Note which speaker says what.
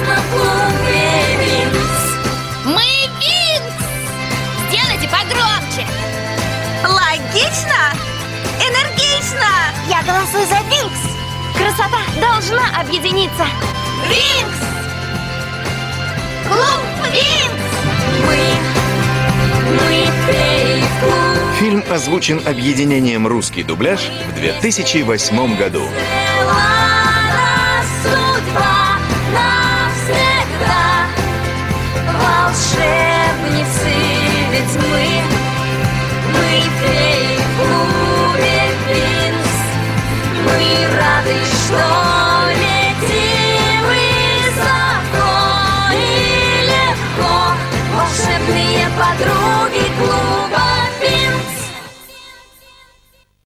Speaker 1: радостном клубе Винкс.
Speaker 2: Мы Винкс! Сделайте погромче.
Speaker 3: Логично! Энергично!
Speaker 4: Я голосую за Винкс.
Speaker 2: Красота должна объединиться.
Speaker 1: Винкс!
Speaker 2: Клуб Винкс!
Speaker 1: Мы феи-клуб.
Speaker 5: Фильм озвучен объединением «Русский дубляж» в 2008 году.
Speaker 1: Судьба навсегда. Волшебницы ведь мы феи в клубе Винкс. Мы рады, что летим высоко и легко. Волшебные подруги